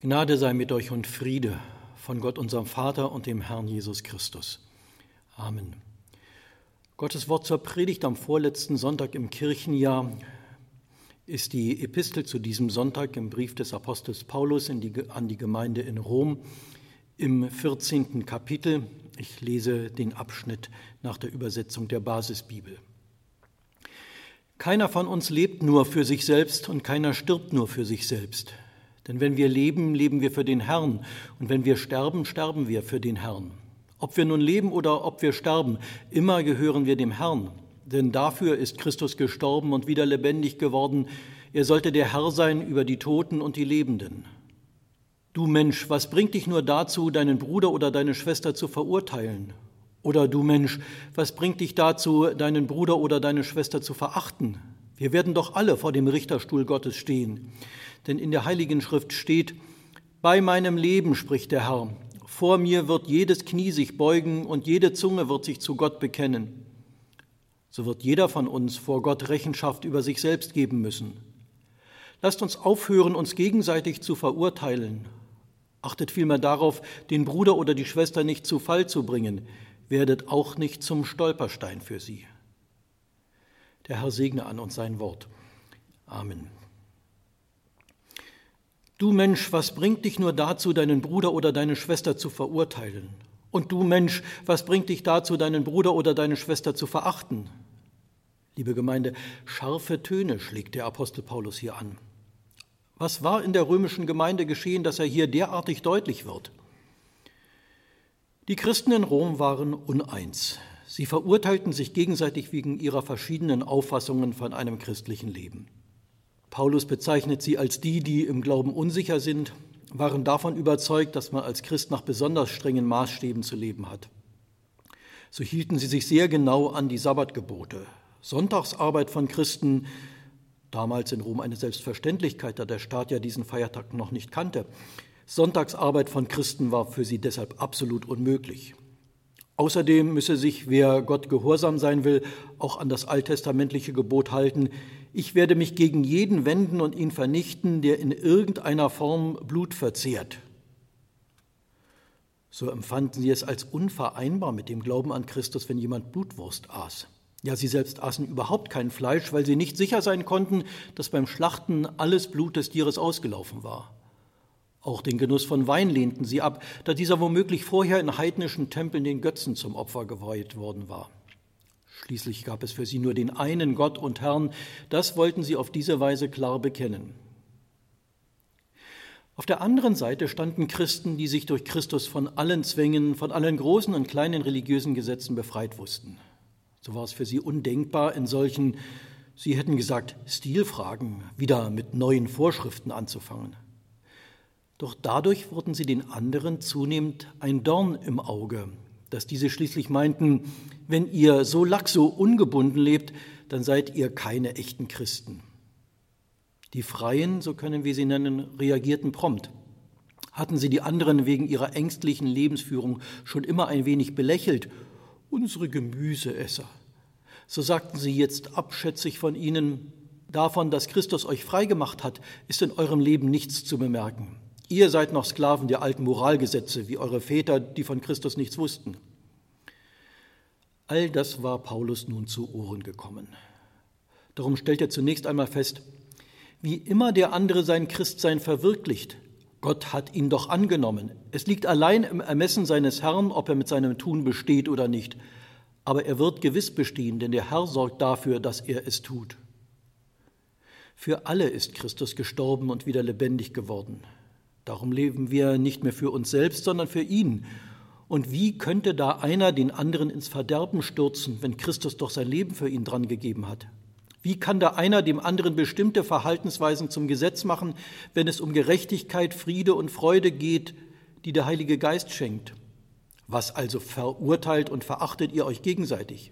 Gnade sei mit euch und Friede von Gott, unserem Vater und dem Herrn Jesus Christus. Amen. Gottes Wort zur Predigt am vorletzten Sonntag im Kirchenjahr ist die Epistel zu diesem Sonntag im Brief des Apostels Paulus an die Gemeinde in Rom im 14. Kapitel. Ich lese den Abschnitt nach der Übersetzung der Basisbibel. Keiner von uns lebt nur für sich selbst und keiner stirbt nur für sich selbst. Denn wenn wir leben, leben wir für den Herrn, und wenn wir sterben, sterben wir für den Herrn. Ob wir nun leben oder ob wir sterben, immer gehören wir dem Herrn. Denn dafür ist Christus gestorben und wieder lebendig geworden. Er sollte der Herr sein über die Toten und die Lebenden. Du Mensch, was bringt dich nur dazu, deinen Bruder oder deine Schwester zu verurteilen? Oder du Mensch, was bringt dich dazu, deinen Bruder oder deine Schwester zu verachten? Wir werden doch alle vor dem Richterstuhl Gottes stehen. Denn in der Heiligen Schrift steht: Bei meinem Leben, spricht der Herr, vor mir wird jedes Knie sich beugen und jede Zunge wird sich zu Gott bekennen. So wird jeder von uns vor Gott Rechenschaft über sich selbst geben müssen. Lasst uns aufhören, uns gegenseitig zu verurteilen. Achtet vielmehr darauf, den Bruder oder die Schwester nicht zu Fall zu bringen. Werdet auch nicht zum Stolperstein für sie. Der Herr segne an uns sein Wort. Amen. Du Mensch, was bringt dich nur dazu, deinen Bruder oder deine Schwester zu verurteilen? Und du Mensch, was bringt dich dazu, deinen Bruder oder deine Schwester zu verachten? Liebe Gemeinde, scharfe Töne schlägt der Apostel Paulus hier an. Was war in der römischen Gemeinde geschehen, dass er hier derartig deutlich wird? Die Christen in Rom waren uneins. Sie verurteilten sich gegenseitig wegen ihrer verschiedenen Auffassungen von einem christlichen Leben. Paulus bezeichnet sie als die im Glauben unsicher sind, waren davon überzeugt, dass man als Christ nach besonders strengen Maßstäben zu leben hat. So hielten sie sich sehr genau an die Sabbatgebote. Sonntagsarbeit von Christen, damals in Rom eine Selbstverständlichkeit, da der Staat ja diesen Feiertag noch nicht kannte. Sonntagsarbeit von Christen war für sie deshalb absolut unmöglich. Außerdem müsse sich, wer Gott gehorsam sein will, auch an das alttestamentliche Gebot halten: Ich werde mich gegen jeden wenden und ihn vernichten, der in irgendeiner Form Blut verzehrt. So empfanden sie es als unvereinbar mit dem Glauben an Christus, wenn jemand Blutwurst aß. Ja, sie selbst aßen überhaupt kein Fleisch, weil sie nicht sicher sein konnten, dass beim Schlachten alles Blut des Tieres ausgelaufen war. Auch den Genuss von Wein lehnten sie ab, da dieser womöglich vorher in heidnischen Tempeln den Götzen zum Opfer geweiht worden war. Schließlich gab es für sie nur den einen Gott und Herrn. Das wollten sie auf diese Weise klar bekennen. Auf der anderen Seite standen Christen, die sich durch Christus von allen Zwängen, von allen großen und kleinen religiösen Gesetzen befreit wussten. So war es für sie undenkbar, in solchen, sie hätten gesagt, Stilfragen wieder mit neuen Vorschriften anzufangen. Doch dadurch wurden sie den anderen zunehmend ein Dorn im Auge, dass diese schließlich meinten: Wenn ihr so laxo ungebunden lebt, dann seid ihr keine echten Christen. Die Freien, so können wir sie nennen, reagierten prompt. Hatten sie die anderen wegen ihrer ängstlichen Lebensführung schon immer ein wenig belächelt: Unsere Gemüseesser. So sagten sie jetzt abschätzig von ihnen: Davon, dass Christus euch freigemacht hat, ist in eurem Leben nichts zu bemerken. Ihr seid noch Sklaven der alten Moralgesetze, wie eure Väter, die von Christus nichts wussten. All das war Paulus nun zu Ohren gekommen. Darum stellt er zunächst einmal fest: Wie immer der andere sein Christsein verwirklicht, Gott hat ihn doch angenommen. Es liegt allein im Ermessen seines Herrn, ob er mit seinem Tun besteht oder nicht. Aber er wird gewiss bestehen, denn der Herr sorgt dafür, dass er es tut. Für alle ist Christus gestorben und wieder lebendig geworden. Darum leben wir nicht mehr für uns selbst, sondern für ihn. Und wie könnte da einer den anderen ins Verderben stürzen, wenn Christus doch sein Leben für ihn dran gegeben hat? Wie kann da einer dem anderen bestimmte Verhaltensweisen zum Gesetz machen, wenn es um Gerechtigkeit, Friede und Freude geht, die der Heilige Geist schenkt? Was also verurteilt und verachtet ihr euch gegenseitig?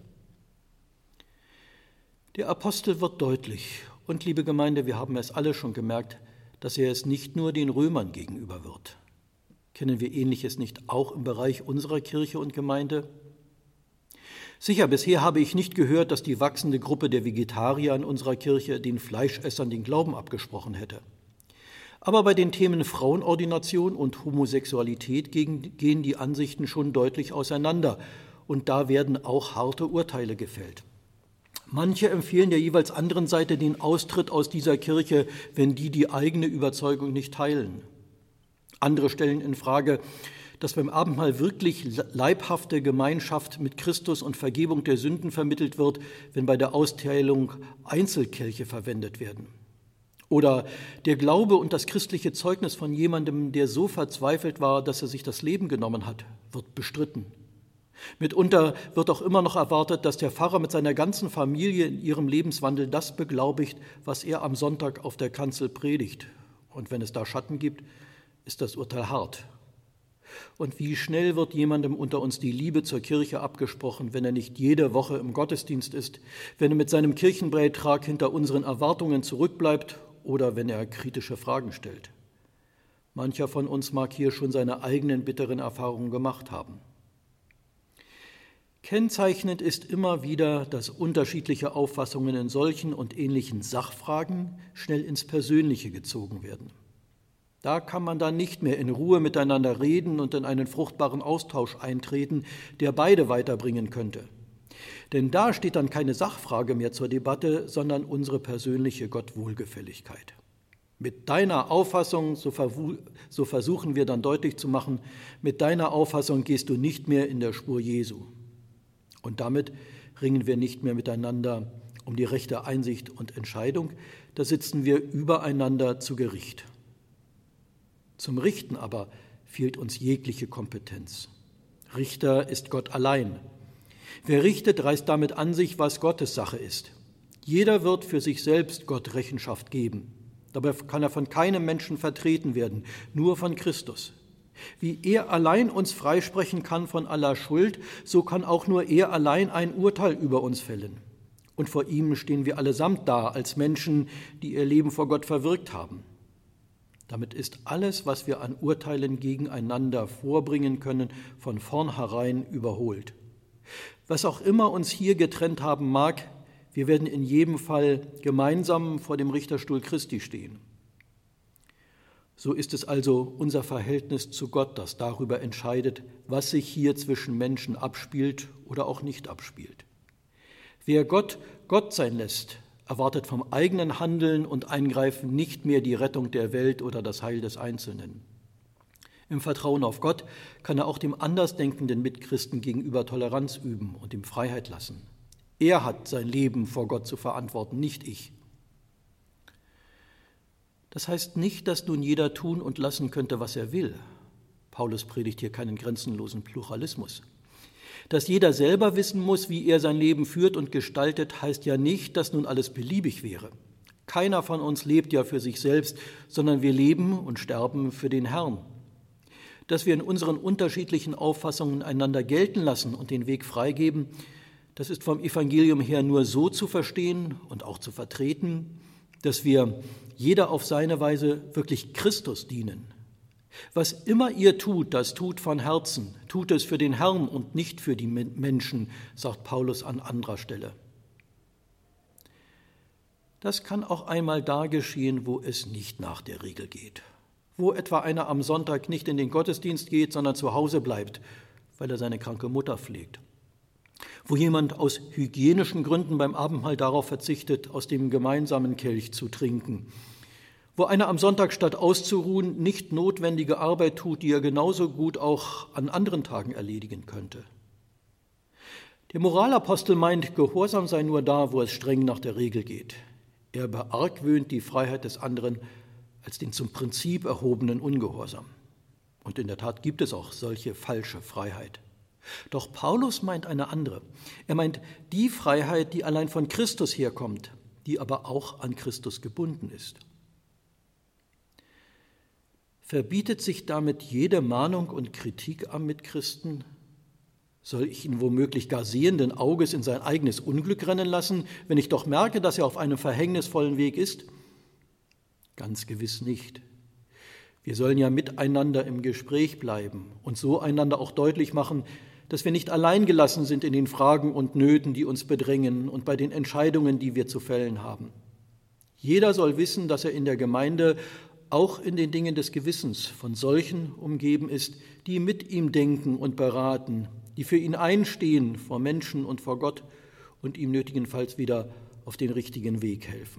Der Apostel wird deutlich. Und liebe Gemeinde, wir haben es alle schon gemerkt, dass er es nicht nur den Römern gegenüber wird. Kennen wir Ähnliches nicht auch im Bereich unserer Kirche und Gemeinde? Sicher, bisher habe ich nicht gehört, dass die wachsende Gruppe der Vegetarier in unserer Kirche den Fleischessern den Glauben abgesprochen hätte. Aber bei den Themen Frauenordination und Homosexualität gehen die Ansichten schon deutlich auseinander und da werden auch harte Urteile gefällt. Manche empfehlen der jeweils anderen Seite den Austritt aus dieser Kirche, wenn die eigene Überzeugung nicht teilen. Andere stellen in Frage, dass beim Abendmahl wirklich leibhafte Gemeinschaft mit Christus und Vergebung der Sünden vermittelt wird, wenn bei der Austeilung Einzelkelche verwendet werden. Oder der Glaube und das christliche Zeugnis von jemandem, der so verzweifelt war, dass er sich das Leben genommen hat, wird bestritten. Mitunter wird auch immer noch erwartet, dass der Pfarrer mit seiner ganzen Familie in ihrem Lebenswandel das beglaubigt, was er am Sonntag auf der Kanzel predigt. Und wenn es da Schatten gibt, ist das Urteil hart. Und wie schnell wird jemandem unter uns die Liebe zur Kirche abgesprochen, wenn er nicht jede Woche im Gottesdienst ist, wenn er mit seinem Kirchenbeitrag hinter unseren Erwartungen zurückbleibt oder wenn er kritische Fragen stellt. Mancher von uns mag hier schon seine eigenen bitteren Erfahrungen gemacht haben. Kennzeichnend ist immer wieder, dass unterschiedliche Auffassungen in solchen und ähnlichen Sachfragen schnell ins Persönliche gezogen werden. Da kann man dann nicht mehr in Ruhe miteinander reden und in einen fruchtbaren Austausch eintreten, der beide weiterbringen könnte. Denn da steht dann keine Sachfrage mehr zur Debatte, sondern unsere persönliche Gottwohlgefälligkeit. Mit deiner Auffassung, so versuchen wir dann deutlich zu machen, mit deiner Auffassung gehst du nicht mehr in der Spur Jesu. Und damit ringen wir nicht mehr miteinander um die rechte Einsicht und Entscheidung, da sitzen wir übereinander zu Gericht. Zum Richten aber fehlt uns jegliche Kompetenz. Richter ist Gott allein. Wer richtet, reißt damit an sich, was Gottes Sache ist. Jeder wird für sich selbst Gott Rechenschaft geben. Dabei kann er von keinem Menschen vertreten werden, nur von Christus. Wie er allein uns freisprechen kann von aller Schuld, so kann auch nur er allein ein Urteil über uns fällen. Und vor ihm stehen wir allesamt da als Menschen, die ihr Leben vor Gott verwirkt haben. Damit ist alles, was wir an Urteilen gegeneinander vorbringen können, von vornherein überholt. Was auch immer uns hier getrennt haben mag, wir werden in jedem Fall gemeinsam vor dem Richterstuhl Christi stehen. So ist es also unser Verhältnis zu Gott, das darüber entscheidet, was sich hier zwischen Menschen abspielt oder auch nicht abspielt. Wer Gott Gott sein lässt, erwartet vom eigenen Handeln und Eingreifen nicht mehr die Rettung der Welt oder das Heil des Einzelnen. Im Vertrauen auf Gott kann er auch dem andersdenkenden Mitchristen gegenüber Toleranz üben und ihm Freiheit lassen. Er hat sein Leben vor Gott zu verantworten, nicht ich. Das heißt nicht, dass nun jeder tun und lassen könnte, was er will. Paulus predigt hier keinen grenzenlosen Pluralismus. Dass jeder selber wissen muss, wie er sein Leben führt und gestaltet, heißt ja nicht, dass nun alles beliebig wäre. Keiner von uns lebt ja für sich selbst, sondern wir leben und sterben für den Herrn. Dass wir in unseren unterschiedlichen Auffassungen einander gelten lassen und den Weg freigeben, das ist vom Evangelium her nur so zu verstehen und auch zu vertreten, dass wir jeder auf seine Weise wirklich Christus dienen. Was immer ihr tut, das tut von Herzen, tut es für den Herrn und nicht für die Menschen, sagt Paulus an anderer Stelle. Das kann auch einmal da geschehen, wo es nicht nach der Regel geht. Wo etwa einer am Sonntag nicht in den Gottesdienst geht, sondern zu Hause bleibt, weil er seine kranke Mutter pflegt. Wo jemand aus hygienischen Gründen beim Abendmahl darauf verzichtet, aus dem gemeinsamen Kelch zu trinken. Wo einer am Sonntag statt auszuruhen nicht notwendige Arbeit tut, die er genauso gut auch an anderen Tagen erledigen könnte. Der Moralapostel meint, Gehorsam sei nur da, wo es streng nach der Regel geht. Er beargwöhnt die Freiheit des anderen als den zum Prinzip erhobenen Ungehorsam. Und in der Tat gibt es auch solche falsche Freiheit. Doch Paulus meint eine andere. Er meint die Freiheit, die allein von Christus herkommt, die aber auch an Christus gebunden ist. Verbietet sich damit jede Mahnung und Kritik am Mitchristen? Soll ich ihn womöglich gar sehenden Auges in sein eigenes Unglück rennen lassen, wenn ich doch merke, dass er auf einem verhängnisvollen Weg ist? Ganz gewiss nicht. Wir sollen ja miteinander im Gespräch bleiben und so einander auch deutlich machen, dass wir nicht allein gelassen sind in den Fragen und Nöten, die uns bedrängen und bei den Entscheidungen, die wir zu fällen haben. Jeder soll wissen, dass er in der Gemeinde auch in den Dingen des Gewissens von solchen umgeben ist, die mit ihm denken und beraten, die für ihn einstehen vor Menschen und vor Gott und ihm nötigenfalls wieder auf den richtigen Weg helfen.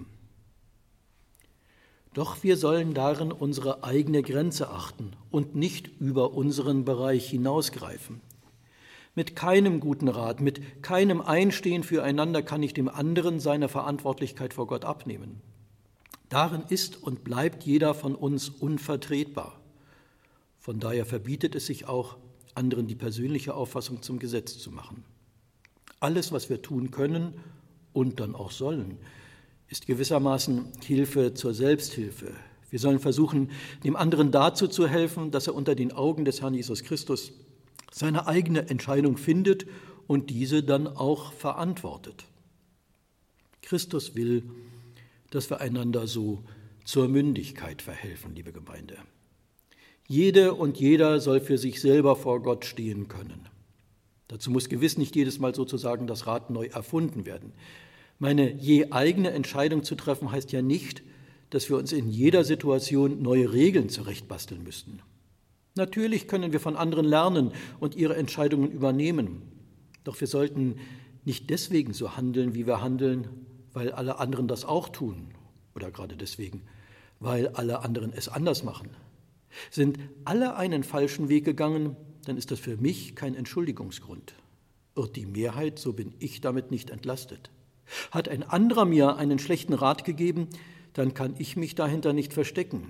Doch wir sollen darin unsere eigene Grenze achten und nicht über unseren Bereich hinausgreifen. Mit keinem guten Rat, mit keinem Einstehen füreinander kann ich dem anderen seine Verantwortlichkeit vor Gott abnehmen. Darin ist und bleibt jeder von uns unvertretbar. Von daher verbietet es sich auch, anderen die persönliche Auffassung zum Gesetz zu machen. Alles, was wir tun können und dann auch sollen, ist gewissermaßen Hilfe zur Selbsthilfe. Wir sollen versuchen, dem anderen dazu zu helfen, dass er unter den Augen des Herrn Jesus Christus seine eigene Entscheidung findet und diese dann auch verantwortet. Christus will, dass wir einander so zur Mündigkeit verhelfen, liebe Gemeinde. Jede und jeder soll für sich selber vor Gott stehen können. Dazu muss gewiss nicht jedes Mal sozusagen das Rad neu erfunden werden. Meine je eigene Entscheidung zu treffen, heißt ja nicht, dass wir uns in jeder Situation neue Regeln zurechtbasteln müssten. Natürlich können wir von anderen lernen und ihre Entscheidungen übernehmen. Doch wir sollten nicht deswegen so handeln, wie wir handeln, weil alle anderen das auch tun. Oder gerade deswegen, weil alle anderen es anders machen. Sind alle einen falschen Weg gegangen, dann ist das für mich kein Entschuldigungsgrund. Irrt die Mehrheit, so bin ich damit nicht entlastet. Hat ein anderer mir einen schlechten Rat gegeben, dann kann ich mich dahinter nicht verstecken.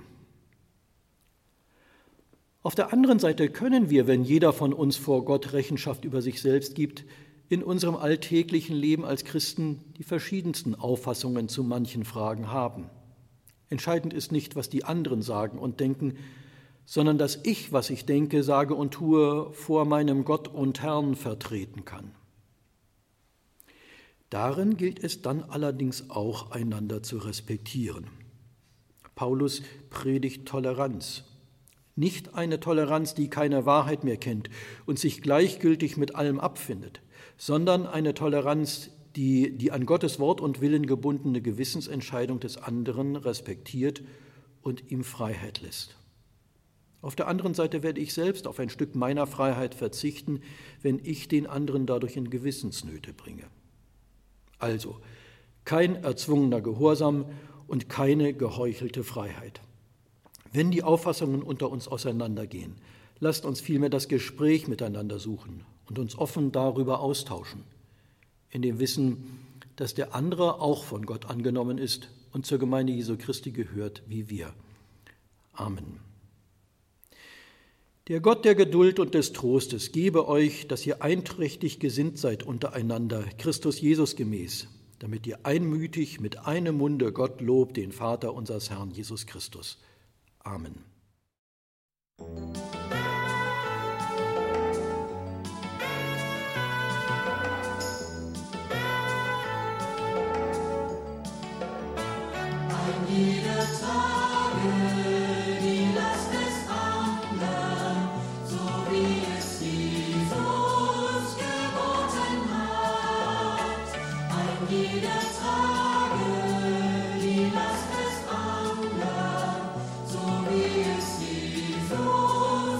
Auf der anderen Seite können wir, wenn jeder von uns vor Gott Rechenschaft über sich selbst gibt, in unserem alltäglichen Leben als Christen die verschiedensten Auffassungen zu manchen Fragen haben. Entscheidend ist nicht, was die anderen sagen und denken, sondern dass ich, was ich denke, sage und tue, vor meinem Gott und Herrn vertreten kann. Darin gilt es dann allerdings auch, einander zu respektieren. Paulus predigt Toleranz. Nicht eine Toleranz, die keine Wahrheit mehr kennt und sich gleichgültig mit allem abfindet, sondern eine Toleranz, die an Gottes Wort und Willen gebundene Gewissensentscheidung des anderen respektiert und ihm Freiheit lässt. Auf der anderen Seite werde ich selbst auf ein Stück meiner Freiheit verzichten, wenn ich den anderen dadurch in Gewissensnöte bringe. Also kein erzwungener Gehorsam und keine geheuchelte Freiheit. Wenn die Auffassungen unter uns auseinandergehen, lasst uns vielmehr das Gespräch miteinander suchen und uns offen darüber austauschen, in dem Wissen, dass der andere auch von Gott angenommen ist und zur Gemeinde Jesu Christi gehört wie wir. Amen. Der Gott der Geduld und des Trostes gebe euch, dass ihr einträchtig gesinnt seid untereinander, Christus Jesus gemäß, damit ihr einmütig mit einem Munde Gott lobt, den Vater unseres Herrn Jesus Christus. Amen. Die Last des anderen, so wie es Jesus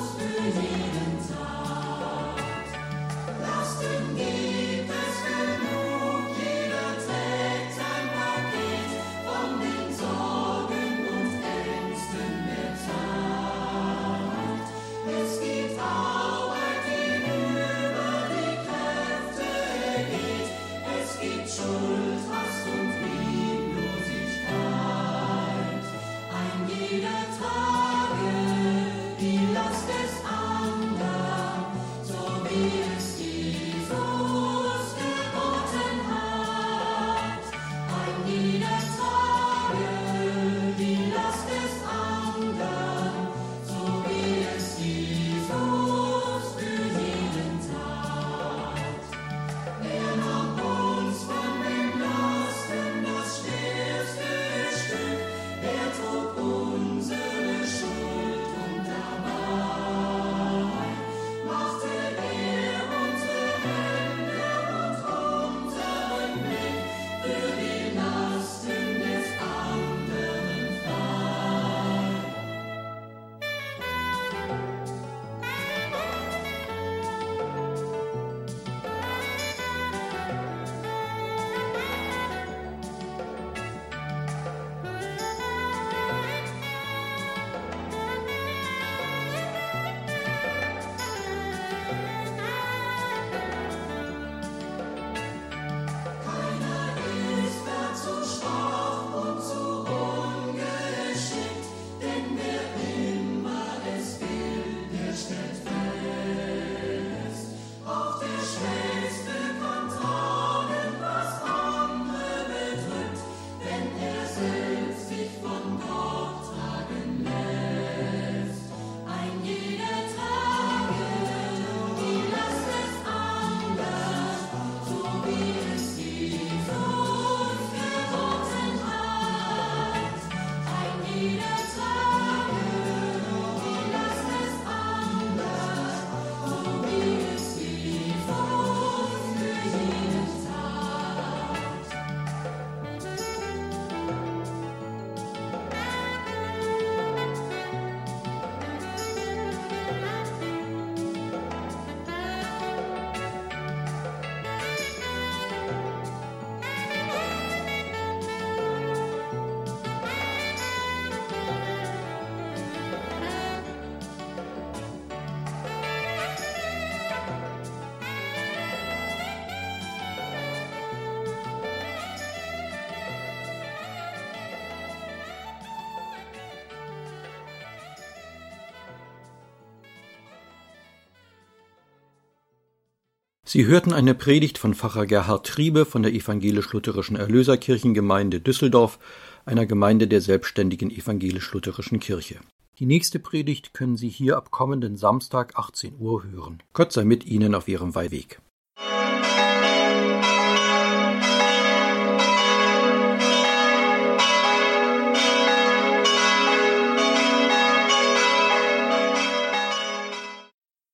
Sie hörten eine Predigt von Pfarrer Gerhard Triebe von der Evangelisch-Lutherischen Erlöserkirchengemeinde Düsseldorf, einer Gemeinde der selbstständigen Evangelisch-Lutherischen Kirche. Die nächste Predigt können Sie hier ab kommenden Samstag 18 Uhr hören. Gott sei mit Ihnen auf Ihrem Weihweg.